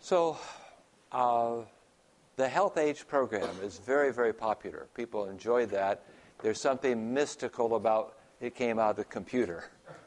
So the Health Age program is very, very popular. People enjoy that. There's something mystical about it came out of the computer.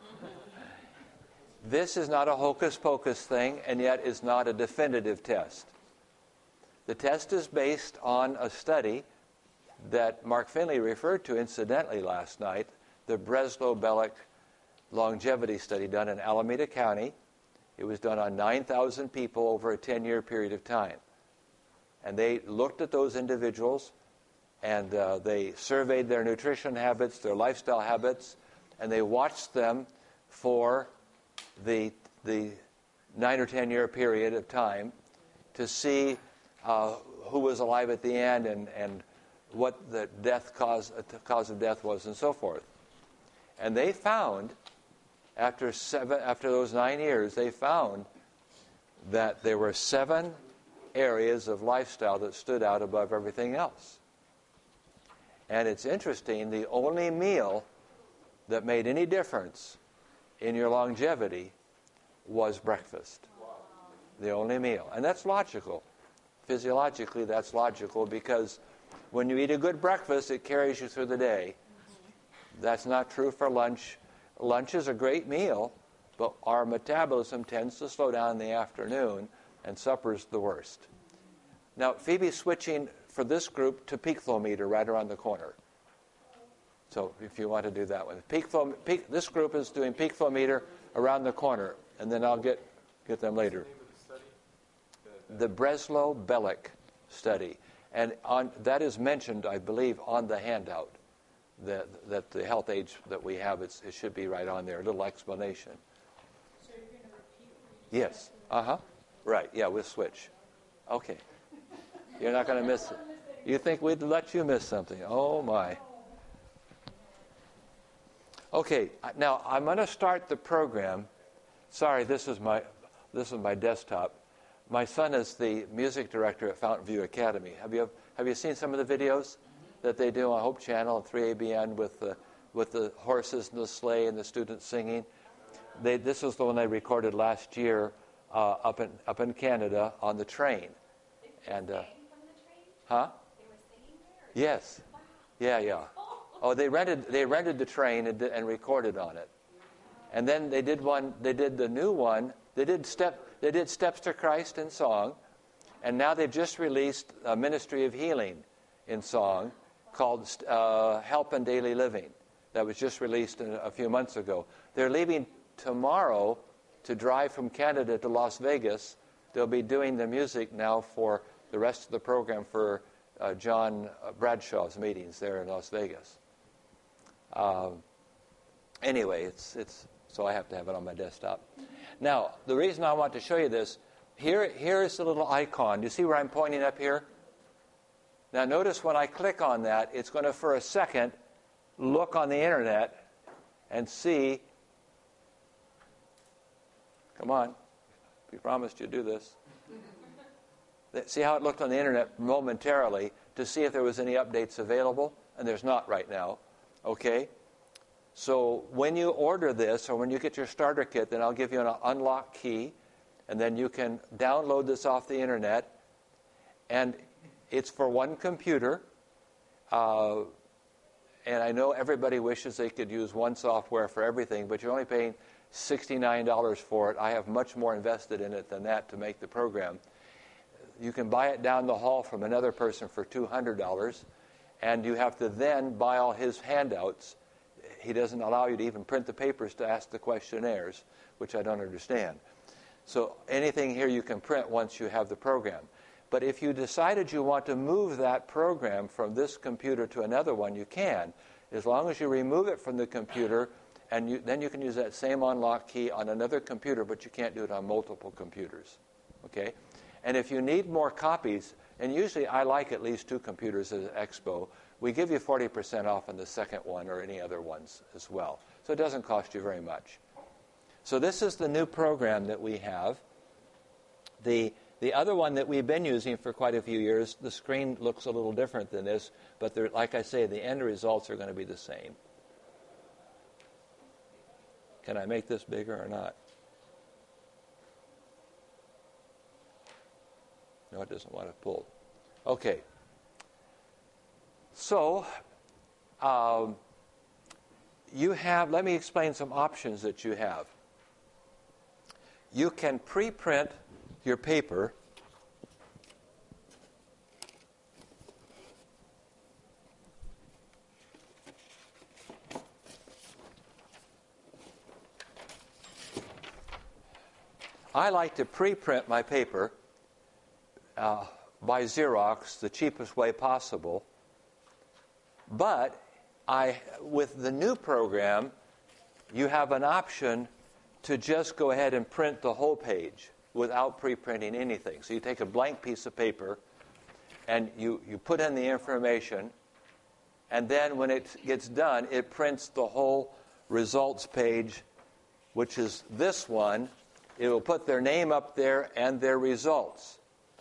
This is not a hocus-pocus thing, and yet is not a definitive test. The test is based on a study that Mark Finley referred to incidentally last night, the Breslow-Bellick longevity study done in Alameda County. It was done on 9,000 people over a 10-year period of time. And they looked at those individuals, and they surveyed their nutrition habits, their lifestyle habits, and they watched them for the 9 or 10-year period of time to see who was alive at the end and what the cause of death was and so forth. And they found, after those 9 years, they found that there were 7 areas of lifestyle that stood out above everything else. And it's interesting, the only meal that made any difference in your longevity was breakfast. The only meal. And that's logical. Physiologically, that's logical because when you eat a good breakfast, it carries you through the day. That's not true for lunch. Lunch is a great meal, but our metabolism tends to slow down in the afternoon, and supper's the worst. Now, Phoebe's switching for this group to peak flow meter right around the corner. So if you want to do that one. This group is doing peak flow meter around the corner, and then I'll get them later. The Breslow-Bellick study. And that is mentioned, I believe, on the handout, that the health age that we have, it should be right on there, a little explanation. So you're going to repeat what you Yes. Right, yeah, we'll switch. Okay. You're not going to miss it. You think we'd let you miss something? Oh, my. Okay, now I'm going to start the program. Sorry, this is my desktop. My son is the music director at Fountain View Academy. Have you seen some of the videos that they do on Hope Channel and 3ABN with the horses and the sleigh and the students singing? This was the one they recorded last year up in Canada on the train. And from the train? huh? They were singing there? Yes. Yeah. Oh, they rented the train and recorded on it. And then they did the new one. They did Steps to Christ in song, and now they've just released a Ministry of Healing in song called Help in Daily Living. That was just released a few months ago. They're leaving tomorrow to drive from Canada to Las Vegas. They'll be doing the music now for the rest of the program for John Bradshaw's meetings there in Las Vegas. Anyway, it's so I have to have it on my desktop. Now, the reason I want to show you this, here is the little icon. Do you see where I'm pointing up here? Now, notice when I click on that, it's going to, for a second, look on the internet and see. Come on. We promised you'd do this. See how it looked on the internet momentarily to see if there was any updates available? And there's not right now. Okay? So when you order this, or when you get your starter kit, then I'll give you an unlock key, and then you can download this off the internet. And it's for one computer. And I know everybody wishes they could use one software for everything, but you're only paying $69 for it. I have much more invested in it than that to make the program. You can buy it down the hall from another person for $200, and you have to then buy all his handouts. He doesn't allow you to even print the papers to ask the questionnaires, which I don't understand. So anything here you can print once you have the program. But if you decided you want to move that program from this computer to another one, you can, as long as you remove it from the computer, and then you can use that same unlock key on another computer, but you can't do it on multiple computers. Okay? And if you need more copies, and usually I like at least 2 computers at Expo, we give you 40% off on the second one or any other ones as well. So it doesn't cost you very much. So this is the new program that we have. The other one that we've been using for quite a few years, the screen looks a little different than this, but like I say, the end results are going to be the same. Can I make this bigger or not? No, it doesn't want to pull. Okay. So, you have, let me explain some options that you have. You can pre-print your paper I like to pre-print my paper by Xerox the cheapest way possible. But with the new program, you have an option to just go ahead and print the whole page without pre-printing anything. So you take a blank piece of paper and you put in the information, and then when it gets done, it prints the whole results page, which is this one. It will put their name up there and their results.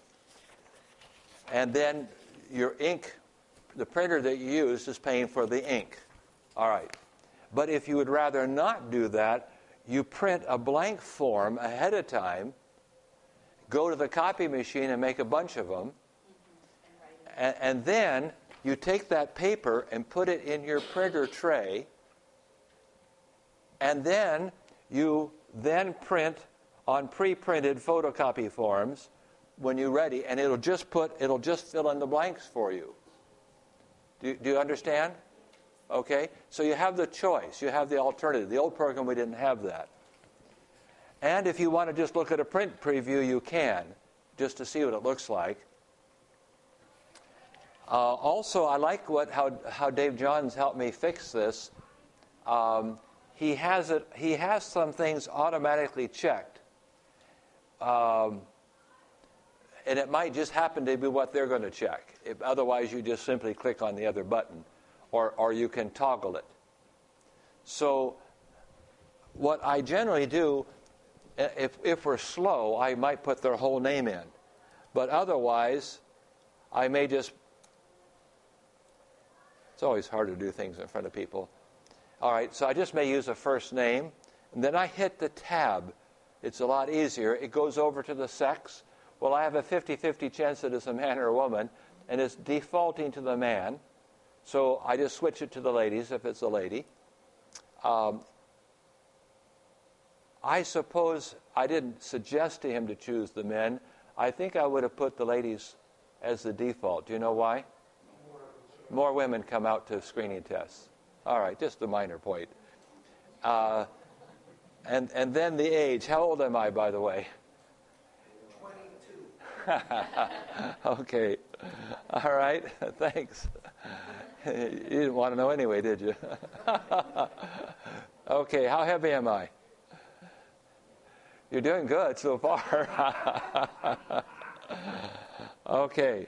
And then your ink, the printer that you use is paying for the ink. All right. But if you would rather not do that, you print a blank form ahead of time, go to the copy machine and make a bunch of them, and then you take that paper and put it in your printer tray, and then you print on pre-printed photocopy forms when you're ready, and it'll just fill in the blanks for you. Do you understand? Okay? So you have the choice. You have the alternative. The old program, we didn't have that. And if you want to just look at a print preview, you can, just to see what it looks like. Also, I like how Dave Johns helped me fix this. He has some things automatically checked. And it might just happen to be what they're going to check. Otherwise, you just simply click on the other button, or you can toggle it. So what I generally do, if we're slow, I might put their whole name in. But otherwise, I may just... It's always hard to do things in front of people. All right, so I just may use a first name, and then I hit the tab. It's a lot easier. It goes over to the sex. Well, I have a 50-50 chance that it's a man or a woman, and it's defaulting to the man. So I just switch it to the ladies if it's a lady. I suppose I didn't suggest to him to choose the men. I think I would have put the ladies as the default. Do you know why? More women come out to screening tests. All right, just a minor point. And then the age. How old am I, by the way? 22. Okay. All right. Thanks. You didn't want to know anyway, did you? Okay. How heavy am I? You're doing good so far. Okay.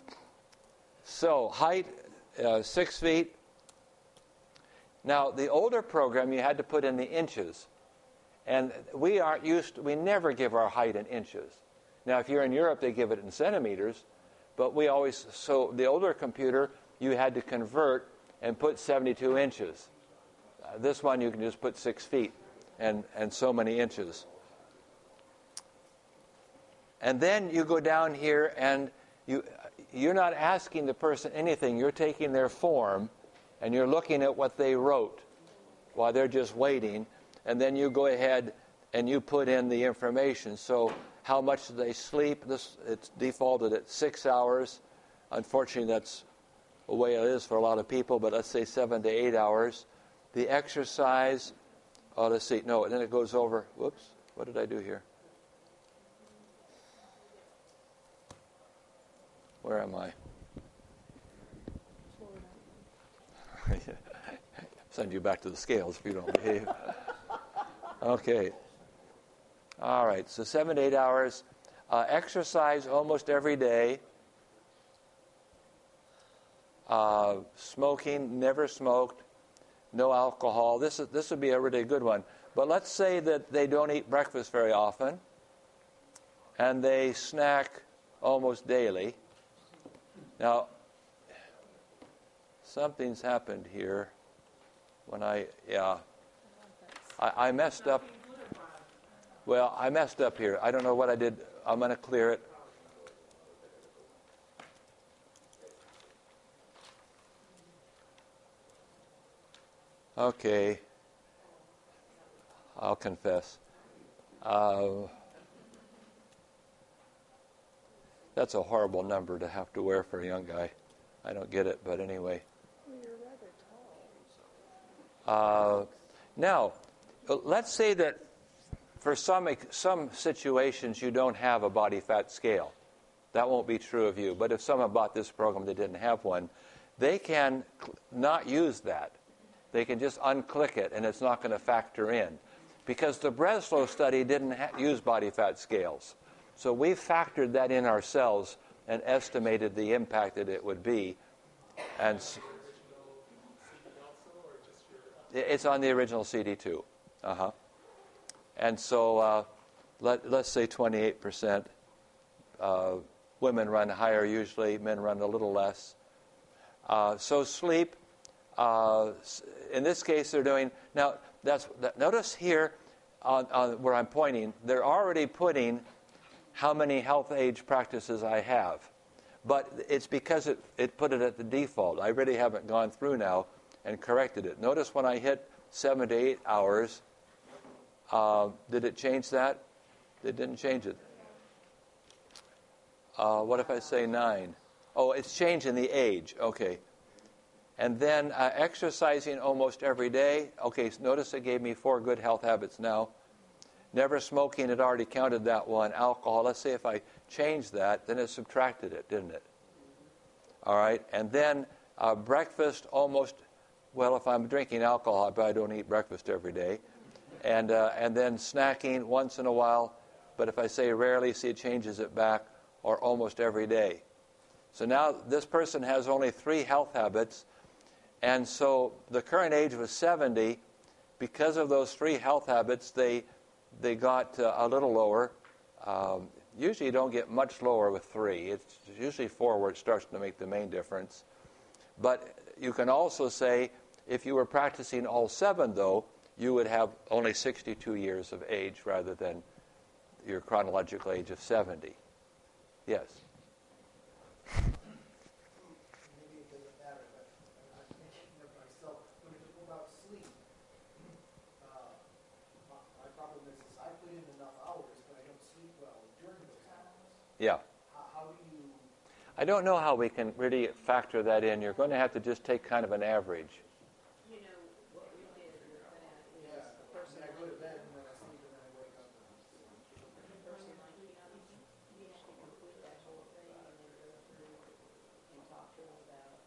So height, 6 feet. Now, the older program, you had to put in the inches. And we never give our height in inches. Now, if you're in Europe, they give it in centimeters. But so the older computer, you had to convert and put 72 inches. This one, you can just put 6 feet and so many inches. And then you go down here, and you're not asking the person anything. You're taking their form, and you're looking at what they wrote while they're just waiting. And then you go ahead and you put in the information. So how much do they sleep? It's defaulted at 6 hours. Unfortunately, that's the way it is for a lot of people, but let's say 7 to 8 hours. The exercise, let's see. No, and then it goes over. Whoops, what did I do here? Where am I? Send you back to the scales if you don't behave. Okay. All right. So 7 to 8 hours. Exercise almost every day. Smoking, never smoked. No alcohol. This would be a really good one. But let's say that they don't eat breakfast very often, and they snack almost daily. Now, something's happened here. When I messed up. Well, I messed up here. I don't know what I did. I'm going to clear it. Okay. I'll confess. That's a horrible number to have to wear for a young guy. I don't get it, but anyway. You're rather tall. Now, let's say that for some situations you don't have a body fat scale. That won't be true of you. But if someone bought this program that didn't have one, they can not use that. They can just unclick it, and it's not going to factor in. Because the Breslow study didn't use body fat scales. So we factored that in ourselves and estimated the impact that it would be. And it's on the original CD2. And so let's say 28%. Women run higher usually. Men run a little less. So sleep, in this case they're doing... Now, notice here on where I'm pointing, they're already putting how many health age practices I have. But it's because it put it at the default. I really haven't gone through now and corrected it. Notice when I hit 7 to 8 hours, did it change that? It didn't change it. What if I say 9? Oh, it's changing the age. Okay. And then exercising almost every day. Okay, so notice it gave me 4 good health habits now. Never smoking, it already counted that one. Alcohol, let's say if I changed that, then it subtracted it, didn't it? All right, and then breakfast almost, well, if I'm drinking alcohol, I probably don't eat breakfast every day. And then snacking once in a while, but if I say rarely, see it changes it back, or almost every day. So now this person has only 3 health habits, and so the current age was 70. Because of those 3 health habits, they got a little lower. Usually you don't get much lower with 3. It's usually 4 where it starts to make the main difference. But you can also say if you were practicing all 7, though, you would have only 62 years of age rather than your chronological age of 70. Yes? Maybe it doesn't matter, but I'm thinking of myself. When we talk about sleep, my problem is I put in enough hours, but I don't sleep well during those hours. Yeah. How do you... I don't know how we can really factor that in. You're going to have to just take kind of an average. You know, what we did with that is a person I go to bed and then I sleep and then I wake up. a person like him usually complete that whole thing and then go through and talk to him about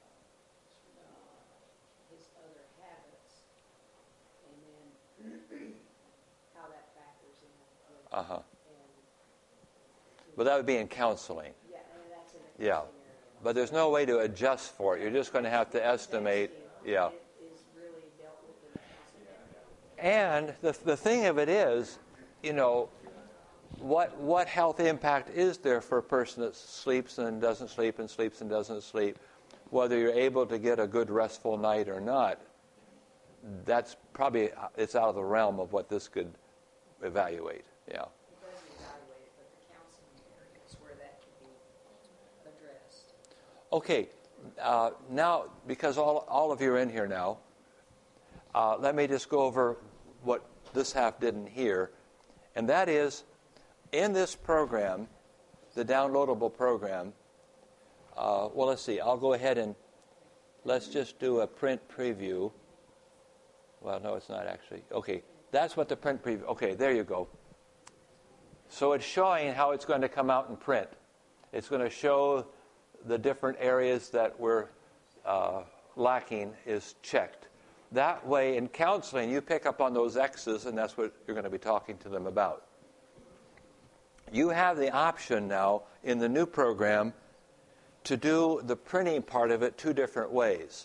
his other habits and then how that factors in with and But that would be in counseling. yeah, and that's in a Yeah. counseling area. But there's no way to adjust for it. You're just going to have to estimate. Yeah. It is really dealt with in the counseling area. And the thing of it is, you know, what health impact is there for a person that sleeps and doesn't sleep and sleeps and doesn't sleep, whether you're able to get a good restful night or not? That's probably, it's out of the realm of what this could evaluate. Yeah. It doesn't evaluate it, but the counseling area is where that can be addressed. Okay. Now, because all of you are in here now, let me just go over what this half didn't hear, and that is, in this program, the downloadable program, well, let's see. I'll go ahead and let's just do a print preview. Well, no, it's not actually. Okay, that's what the print preview... Okay, there you go. So it's showing how it's going to come out in print. It's going to show the different areas that we're lacking is checked. That way, in counseling, you pick up on those X's, and that's what you're going to be talking to them about. You have the option now in the new program to do the printing part of it 2 different ways.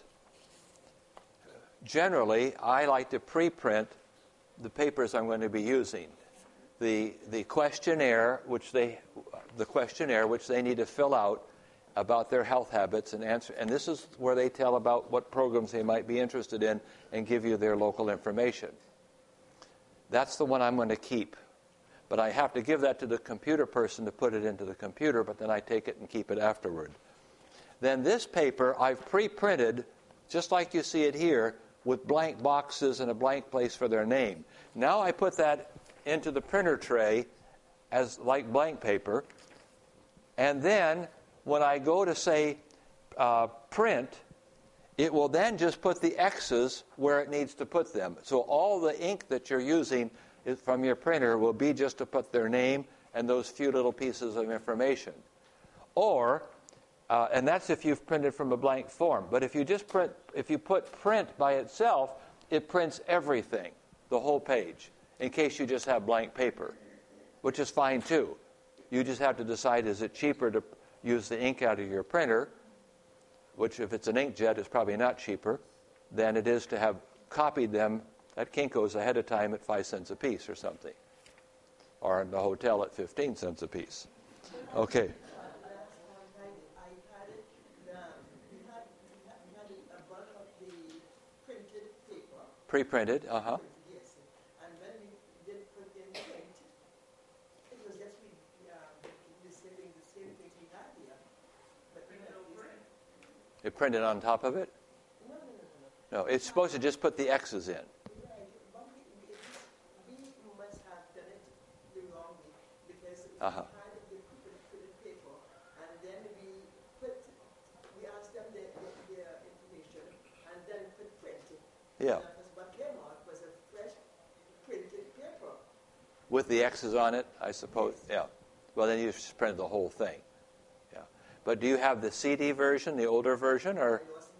Generally, I like to pre-print the papers I'm going to be using. The questionnaire, which they need to fill out about their health habits and answer, and this is where they tell about what programs they might be interested in and give you their local information. That's the one I'm going to keep. But I have to give that to the computer person to put it into the computer, but then I take it and keep it afterward. Then this paper I've pre-printed, just like you see it here, with blank boxes and a blank place for their name. Now I put that into the printer tray as like blank paper, and then when I go to say print, it will then just put the X's where it needs to put them. So all the ink that you're using from your printer will be just to put their name and those few little pieces of information. Or, and that's if you've printed from a blank form. But if you just put print by itself, it prints everything, the whole page, in case you just have blank paper, which is fine too. You just have to decide, is it cheaper to use the ink out of your printer, which if it's an inkjet is probably not cheaper, than it is to have copied them at Kinko's ahead of time at 5 cents a piece or something. Or in the hotel at 15 cents a piece. Okay. Pre-printed, uh-huh. Yes, and when we did put in print, it was just the same thing we had here. But It printed on top of it? No, it's supposed to just put the X's in. Right, but we must have done it the wrong way, because we had the printed paper, and then we asked them their information, and then put printed. Yeah. With the X's on it, I suppose. Yeah. Well, then you just printed the whole thing. Yeah. But do you have the CD version, the older version, or?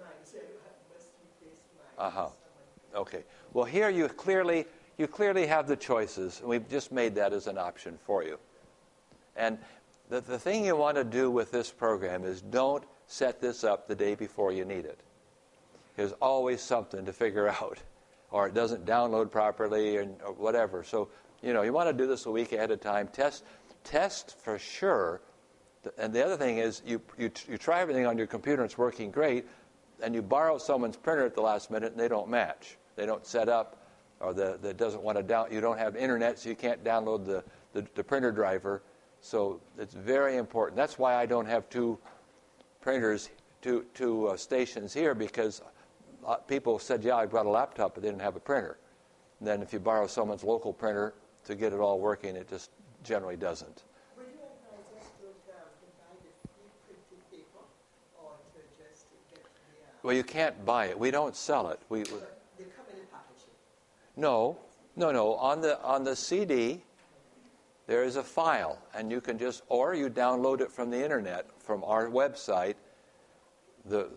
Okay. Well, here you clearly have the choices. We've just made that as an option for you. And the thing you want to do with this program is don't set this up the day before you need it. There's always something to figure out, or it doesn't download properly, or whatever. So, you want to do this a week ahead of time. Test for sure. And the other thing is, you try everything on your computer and it's working great, and you borrow someone's printer at the last minute and they don't match. They don't set up, or that doesn't want to you don't have internet, so you can't download the printer driver. So it's very important. That's why I don't have two printers, two stations here, because people said, yeah, I've got a laptop, but they didn't have a printer. And then if you borrow someone's local printer to get it all working, it just generally doesn't. Would you advise us to buy the pre-printed paper, or to just get the... Well, you can't buy it. We don't sell it. They come in a package. No. On the CD, there is a file, and you can or you download it from the internet, from our website, the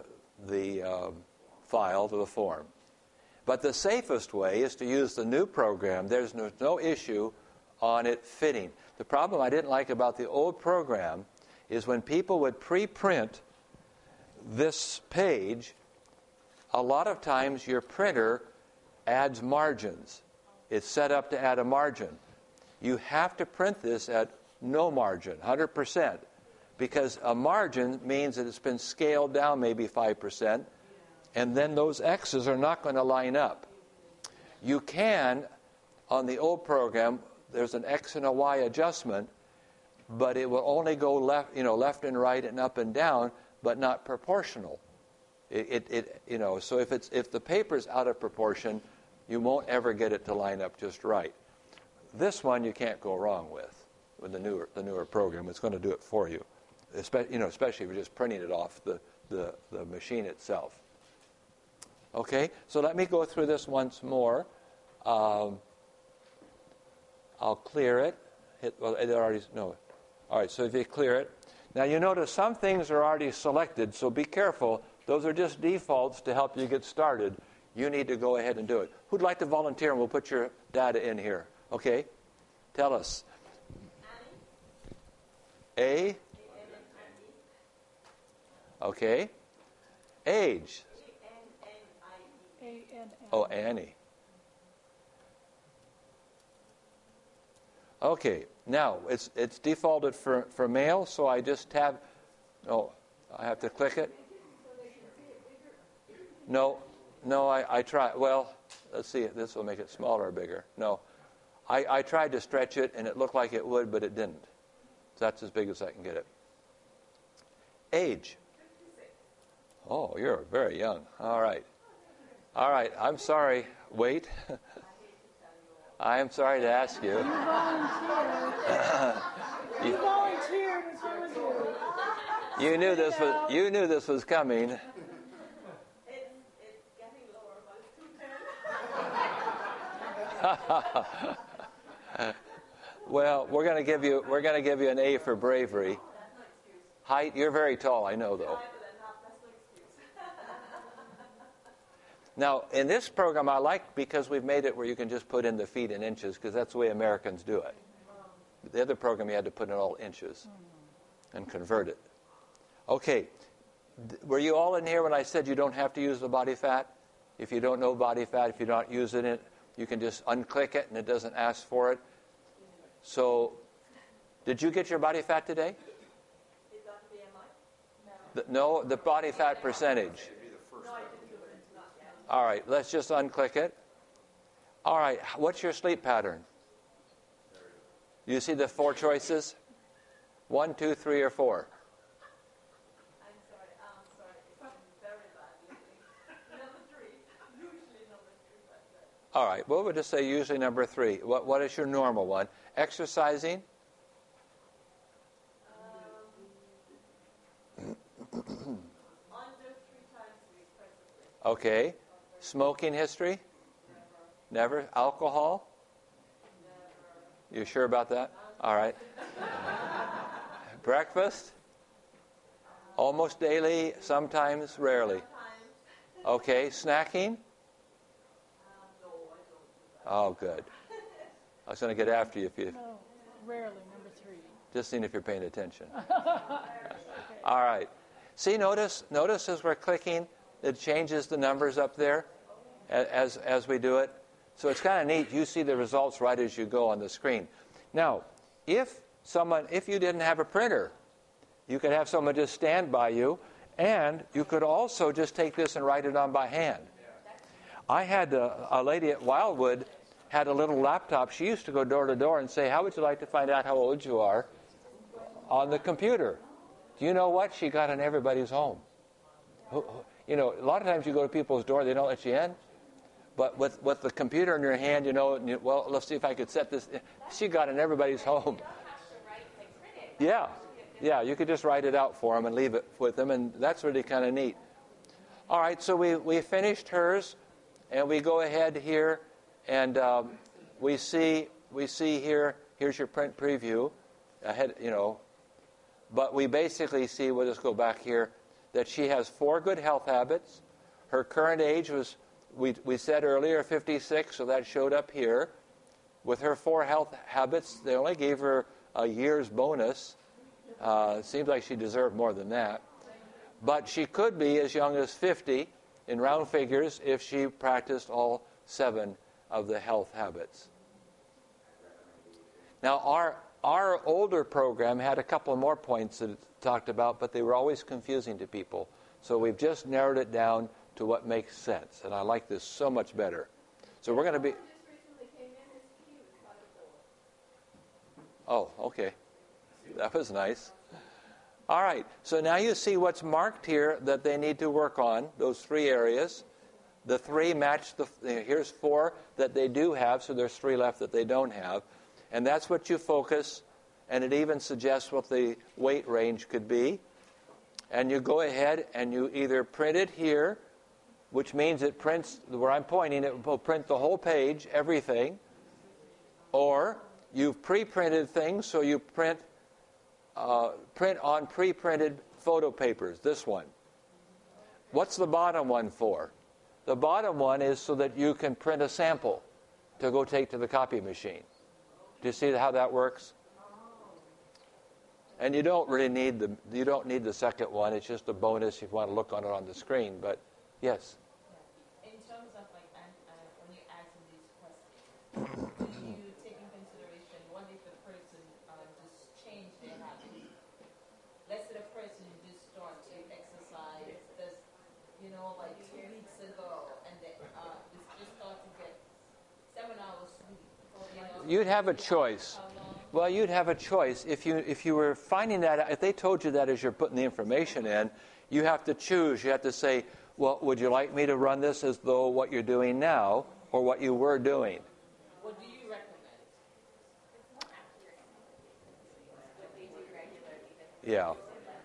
file to the form. But the safest way is to use the new program. There's no issue on it fitting. The problem I didn't like about the old program is when people would pre-print this page, a lot of times your printer adds margins. It's set up to add a margin. You have to print this at no margin, 100%, because a margin means that it's been scaled down maybe 5%, and then those X's are not going to line up. You can, on the old program, there's an X and a Y adjustment, but it will only go left and right and up and down, but not proportional. So if the paper's out of proportion, you won't ever get it to line up just right. This one you can't go wrong with the newer program. It's going to do it for you, especially if you're just printing it off the machine itself. Okay, so let me go through this once more. I'll clear it. All right, so if you clear it. Now you notice some things are already selected, so be careful. Those are just defaults to help you get started. You need to go ahead and do it. Who'd like to volunteer, and we'll put your data in here. Okay, tell us. A. Okay. Age. Oh, Annie. Okay, now it's defaulted for male, so I just tab. Oh, I have to click it. No, I tried. Well, let's see. This will make it smaller or bigger. No, I tried to stretch it, and it looked like it would, but it didn't. So that's as big as I can get it. Age. Oh, you're very young. All right. All right, I'm sorry. Wait. I am sorry to ask you. You volunteered. You volunteered. What's wrong with you? You knew this was coming. It's getting lower, but it's 2:10. Well, we're going to give you an A for bravery. That's no excuse. Height, you're very tall, I know though. That's no excuse. Now, in this program, I like because we've made it where you can just put in the feet in inches because that's the way Americans do it. The other program, you had to put in all inches and convert it. Okay, were you all in here when I said you don't have to use the body fat? If you don't know body fat, if you're not using it, you can just unclick it and it doesn't ask for it. So, did you get your body fat today? Is that BMI? No, the body fat percentage. No, I didn't do it. Not yet. All right, let's just unclick it. All right, what's your sleep pattern? You see the 4 choices? 1, 2, 3, or 4? I'm sorry. It's very bad listening. Number 3. Usually number 3, but All right, well, we'll just say usually number 3. What is your normal one? Exercising? under 3 times a week, presently. Okay. Smoking history? Never. Alcohol? Never. You sure about that? All right. Breakfast? Almost daily, sometimes, rarely. Times. Okay. Snacking? No, I don't do that. Oh, good. I was going to get after you if you... No, rarely, number 3. Just seeing if you're paying attention. All right. See, notice as we're clicking, it changes the numbers up there as we do it. So it's kind of neat. You see the results right as you go on the screen. Now, if you didn't have a printer, you could have someone just stand by you, and you could also just take this and write it on by hand. I had a lady at Wildwood had a little laptop. She used to go door to door and say, "How would you like to find out how old you are?" on the computer. Do you know what? She got in everybody's home. You know, a lot of times you go to people's door, they don't let you in. But with the computer in your hand, well, let's see if I could set this. She got in everybody's home. Yeah, you could just write it out for them and leave it with them, and that's really kind of neat. All right, so we finished hers, and we go ahead here, and we see here. Here's your print preview, ahead, But we basically see. We'll just go back here. That she has 4 good health habits. Her current age was, we said earlier, 56, so that showed up here. With her 4 health habits, they only gave her a year's bonus. Seems like she deserved more than that. But she could be as young as 50 in round figures if she practiced all 7 of the health habits. Now, our older program had a couple more points that it talked about, but they were always confusing to people. So we've just narrowed it down to what makes sense, and I like this so much better. So we're going to be... Oh, okay. That was nice. All right, so now you see what's marked here that they need to work on, those 3 areas. The 3 match here's 4 that they do have, so there's 3 left that they don't have. And that's what you focus, and it even suggests what the weight range could be. And you go ahead and you either print it here, which means it prints, where I'm pointing, it will print the whole page, everything. Or you've pre-printed things, so you print on pre-printed photo papers, this one. What's the bottom one for? The bottom one is so that you can print a sample to go take to the copy machine. Do you see how that works? And you don't need the second one. It's just a bonus if you want to look on it on the screen. But yes. In terms of when you're asking these questions, do you take in consideration what if the person just changed their habits? Let's say the person just start to exercise, just 2 weeks ago, and they just start to get 7 hours sleep. You'd have a choice. Well, you'd have a choice. If you were finding that, if they told you that as you're putting the information in, you have to choose. You have to say, Well, would you like me to run this as though what you're doing now or what you were doing? What do you recommend? Yeah.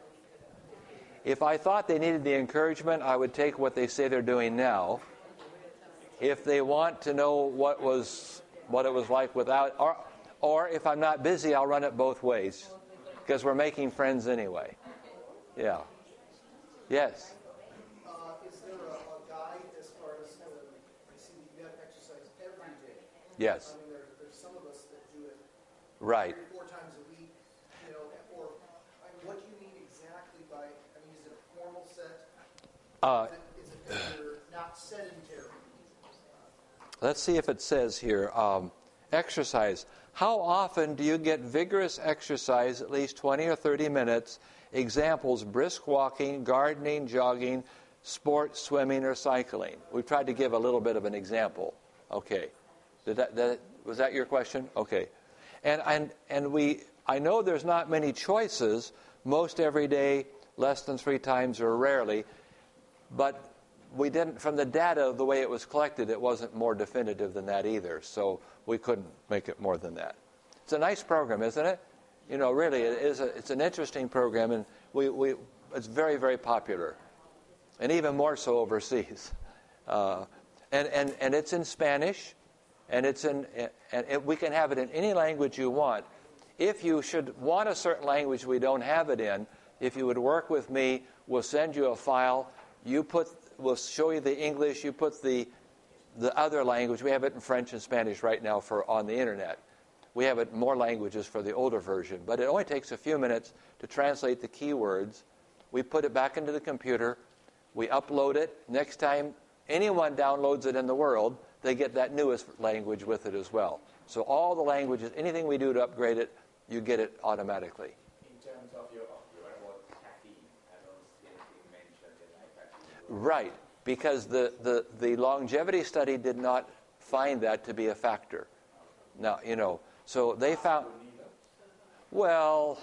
If I thought they needed the encouragement, I would take what they say they're doing now. If they want to know what it was like without, or if I'm not busy, I'll run it both ways, because we're making friends anyway. Yeah. Yes. Is there a guide as far as I see that you have exercise every day? Yes. I mean, there's some of us that do it Right. 3 or 4 times a week, or what do you mean exactly by? I mean, is it a formal set? Is it that you're not sedentary? Let's see if it says here. Exercise. How often do you get vigorous exercise, at least 20 or 30 minutes? Examples, brisk walking, gardening, jogging, sports, swimming, or cycling. We've tried to give a little bit of an example. Okay. Was that your question? Okay. And I know there's not many choices, most every day, less than 3 times or rarely, but we didn't, from the data, the way it was collected, it wasn't more definitive than that either, so we couldn't make it more than that. It's a nice program, isn't it? Really, it's an interesting program, and it's very, very popular, and even more so overseas. And it's in Spanish, and we can have it in any language you want. If you should want a certain language we don't have it in, if you would work with me, we'll send you a file. We'll show you the English. You put the other language. We have it in French and Spanish right now on the internet. We have it in more languages for the older version, but it only takes a few minutes to translate the keywords. We put it back into the computer. We upload it. Next time anyone downloads it in the world, they get that newest language with it as well. So all the languages, anything we do to upgrade it, you get it automatically. In terms of your about caffeine, I don't see anything mentioned in caffeine. Right, because the longevity study did not find that to be a factor. Now, so they found, well,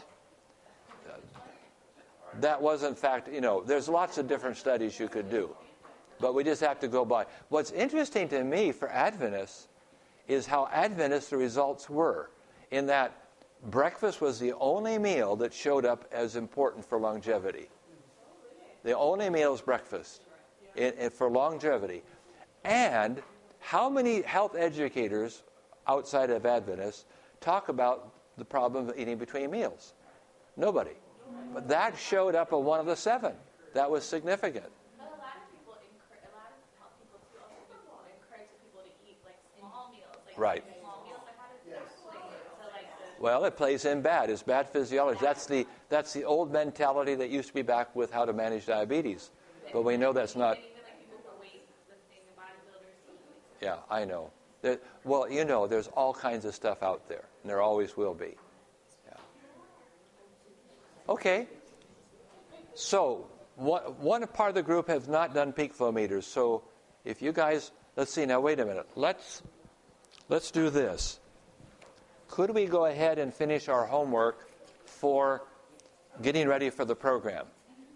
that wasn't fact. There's lots of different studies you could do, but we just have to go by. What's interesting to me for Adventists is how Adventist the results were, in that breakfast was the only meal that showed up as important for longevity. The only meal is breakfast for longevity. And how many health educators outside of Adventists talk about the problem of eating between meals? Nobody. But that showed up in one of the 7. That was significant. But a lot of health people too also encourage people to eat like small meals. Right. Small meals. Like how does Well, it plays in bad. It's bad physiology. That's the old mentality that used to be back with how to manage diabetes. But we know that's not. even like people for weightlifting and bodybuilders. Yeah, I know. There's all kinds of stuff out there, and there always will be. Yeah. Okay. So, one part of the group has not done peak flow meters. So, if you guys, let's see. Now, wait a minute. Let's do this. Could we go ahead and finish our homework for getting ready for the program?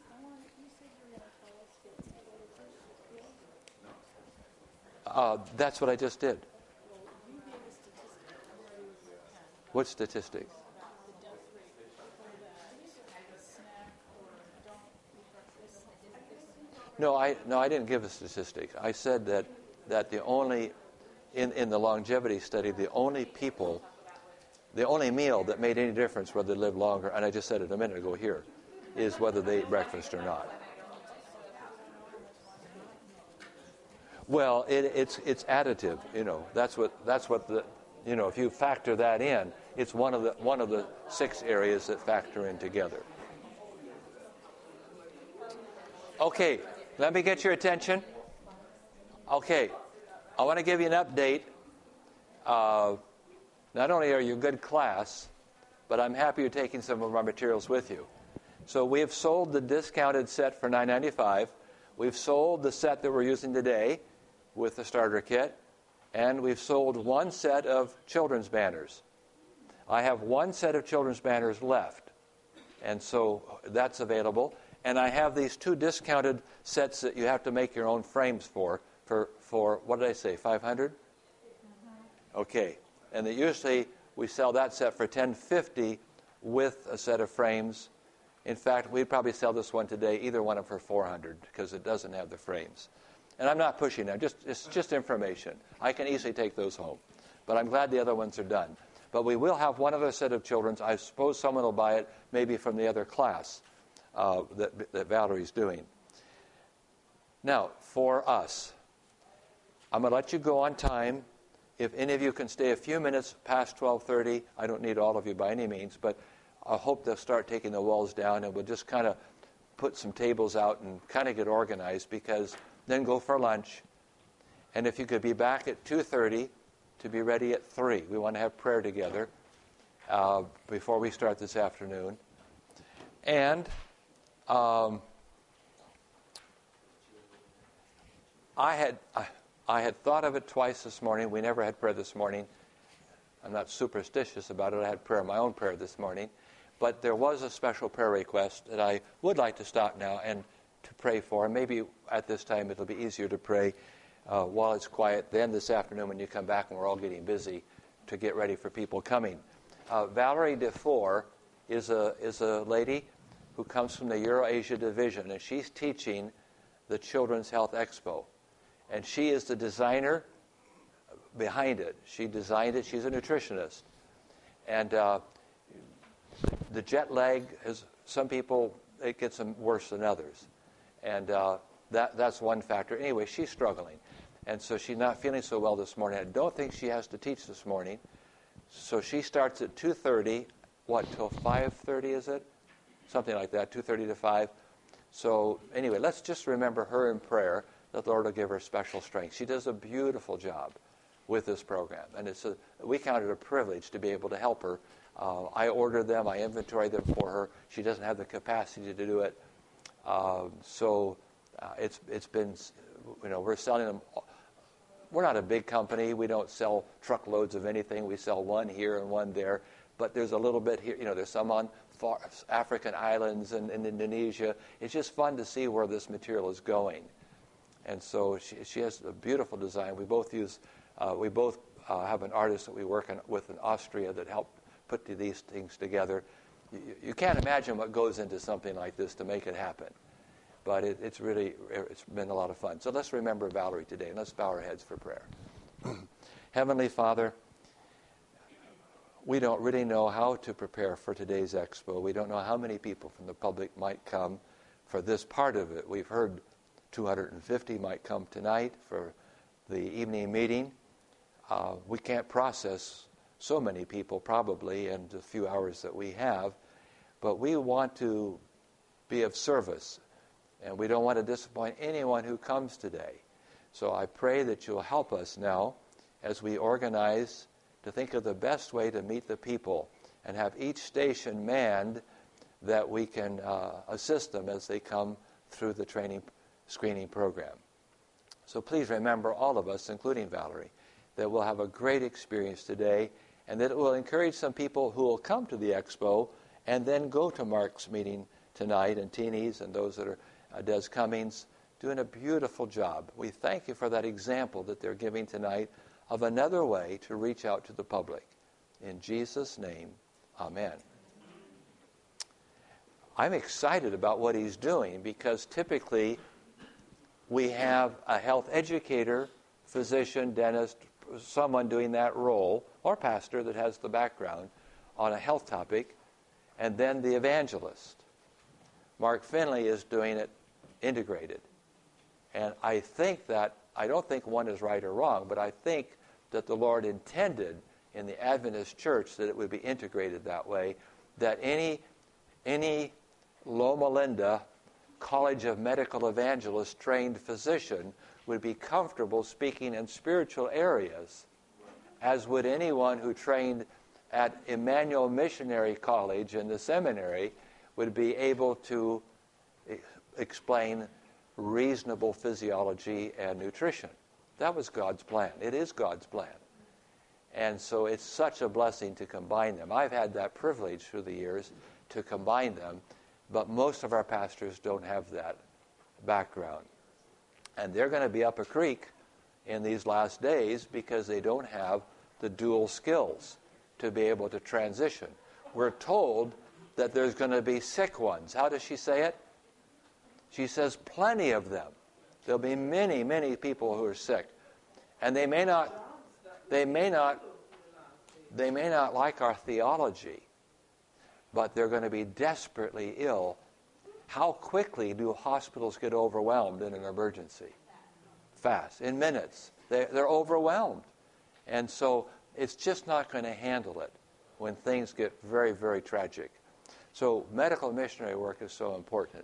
That's what I just did. What statistic? No, I didn't give a statistic. I said that the only in the longevity study, the only meal that made any difference whether they lived longer, and I just said it a minute ago here, is whether they ate breakfast or not. Well, it's additive. That's what the. If you factor that in, it's one of the 6 areas that factor in together. Okay, let me get your attention. Okay, I want to give you an update. Not only are you a good class, but I'm happy you're taking some of our materials with you. So we have sold the discounted set for $9.95. We've sold the set that we're using today with the starter kit. And we've sold 1 set of children's banners. I have 1 set of children's banners left. And so that's available. And I have these 2 discounted sets that you have to make your own frames for what did I say, 500? Okay. And usually we sell that set for $10.50 with a set of frames. In fact, we'd probably sell this one today, either one of them for $400 because it doesn't have the frames. And I'm not pushing them. It's just information. I can easily take those home. But I'm glad the other ones are done. But we will have one other set of children's. I suppose someone will buy it maybe from the other class that Valerie's doing. Now, for us, I'm going to let you go on time. If any of you can stay a few minutes past 12:30, I don't need all of you by any means, but I hope they'll start taking the walls down, and we'll just kind of put some tables out and kind of get organized, because then go for lunch. And if you could be back at 2:30 to be ready at 3. We want to have prayer together before we start this afternoon. And I had thought of it twice this morning. We never had prayer this morning. I'm not superstitious about it. I had my own prayer this morning. But there was a special prayer request that I would like to stop now and to pray for. And maybe at this time it'll be easier to pray while it's quiet. Then this afternoon when you come back and we're all getting busy to get ready for people coming. Valerie DeFore is a lady who comes from the Eurasia Division, and she's teaching the Children's Health Expo. And she is the designer behind it. She designed it. She's a nutritionist. And the jet lag, some people, it gets them worse than others. And that's one factor. Anyway, she's struggling. And so she's not feeling so well this morning. I don't think she has to teach this morning. So she starts at 2:30. Till 5:30 is it? Something like that, 2:30 to 5. So anyway, let's just remember her in prayer, that the Lord will give her special strength. She does a beautiful job with this program. And we count it a privilege to be able to help her. I order them. I inventory them for her. She doesn't have the capacity to do it. It's been, we're selling them. We're not a big company. We don't sell truckloads of anything. We sell one here and one there. But there's a little bit here. There's some on African islands and in Indonesia. It's just fun to see where this material is going. And so she has a beautiful design. We both have an artist that we work with in Austria that helped put these things together. You can't imagine what goes into something like this to make it happen. But it's been a lot of fun. So let's remember Valerie today, and let's bow our heads for prayer. Heavenly Father, we don't really know how to prepare for today's expo. We don't know how many people from the public might come for this part of it. We've heard 250 might come tonight for the evening meeting. We can't process so many people probably in the few hours that we have, but we want to be of service, and we don't want to disappoint anyone who comes today. So I pray that you'll help us now as we organize to think of the best way to meet the people and have each station manned that we can assist them as they come through the training screening program. So please remember all of us, including Valerie, that we'll have a great experience today, and that it will encourage some people who will come to the expo and then go to Mark's meeting tonight, and Teeny's and those that are Des Cummings, doing a beautiful job. We thank you for that example that they're giving tonight of another way to reach out to the public. In Jesus' name, amen. I'm excited about what he's doing because typically we have a health educator, physician, dentist, someone doing that role, or pastor that has the background on a health topic, and then the evangelist. Mark Finley is doing it integrated. And I don't think one is right or wrong, but I think that the Lord intended in the Adventist church that it would be integrated that way, that any Loma Linda College of Medical Evangelists trained physician would be comfortable speaking in spiritual areas, as would anyone who trained at Emmanuel Missionary College in the seminary would be able to explain reasonable physiology and nutrition. That was God's plan. It is God's plan. And so it's such a blessing to combine them. I've had that privilege through the years to combine them but most of our pastors don't have that background. And they're going to be up a creek in these last days because they don't have the dual skills to be able to transition. We're told that there's going to be sick ones. How does she say it? She says plenty of them. There'll be many, many people who are sick. And they may not like our theology, but they're going to be desperately ill. How quickly do hospitals get overwhelmed in an emergency? Fast, in minutes. They're overwhelmed. And so it's just not going to handle it when things get very, very tragic. So medical missionary work is so important.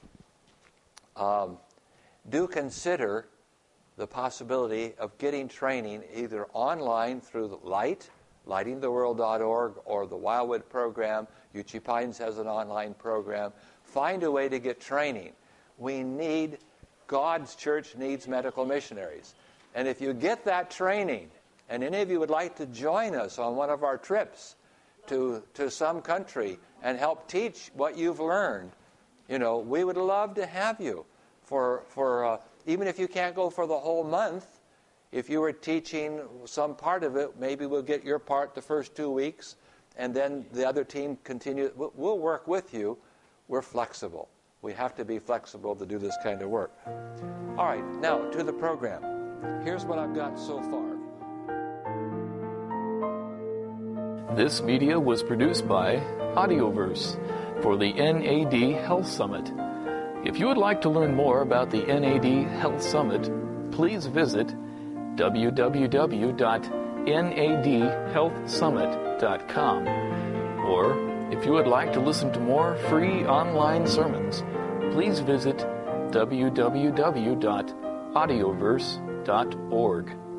Do consider the possibility of getting training either online through lightingtheworld.org, or the Wildwood program. Uchee Pines has an online program. Find a way to get training. God's church needs medical missionaries. And if you get that training, and any of you would like to join us on one of our trips to some country and help teach what you've learned, we would love to have you. For even if you can't go for the whole month, if you were teaching some part of it, maybe we'll get your part the first 2 weeks, and then the other team continue. We'll work with you. We're flexible. We have to be flexible to do this kind of work. All right, now to the program. Here's what I've got so far. This media was produced by Audioverse for the NAD Health Summit. If you would like to learn more about the NAD Health Summit, please visit www.nadhealthsummit.com. Or, if you would like to listen to more free online sermons, please visit www.audioverse.org.